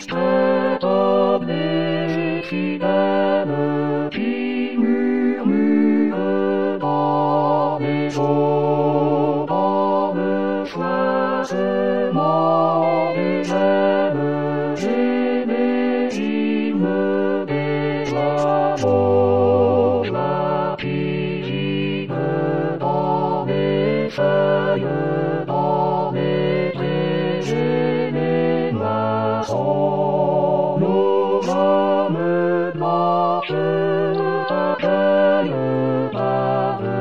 discrète et fidèle qui murmure dans les eaux, dans le choisement des ailes et des hymnes des oiseaux. Je la pique dans les feuilles, dans les prés et les moissons. Nos âmes blanches t'accueillent par de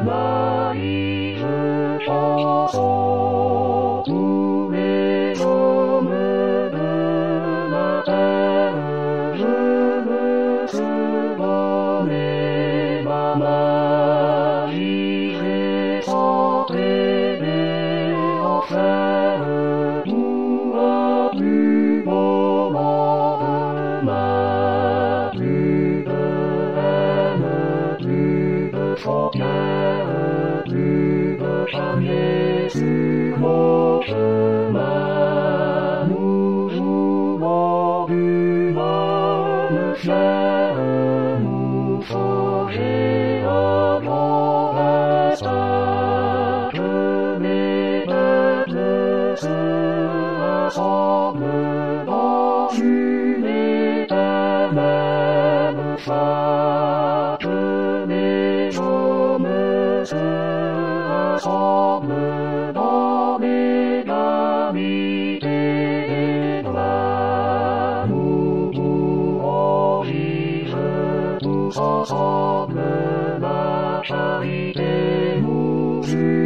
naïves chansons. Tous les hommes de la terre, je veux te donner ma main. J'irai s'entraider en fer pour un plus beau lendemain. Plus de haine, plus de frontières, plus de charniers sur nos chemins. Nous jouons d'une âme fière, nous forger un grand destin. Que les peuples se rassemblent dans une éternelle foi. Que les hommes se rassemblent dans l'égalité des droits. Nous pourrons vivre tous ensemble, la charité nous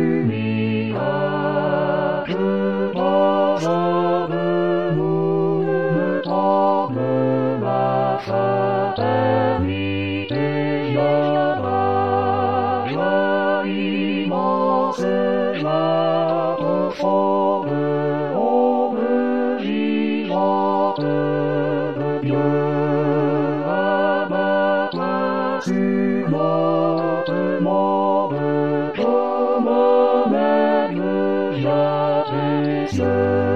unira. Que dans un de nous ne tremble, la fraternité viendra. Joie immense, joie profonde, ombre vivante de Dieu. Abat-toi sur notre monde, comme un aigle vient tes cieux.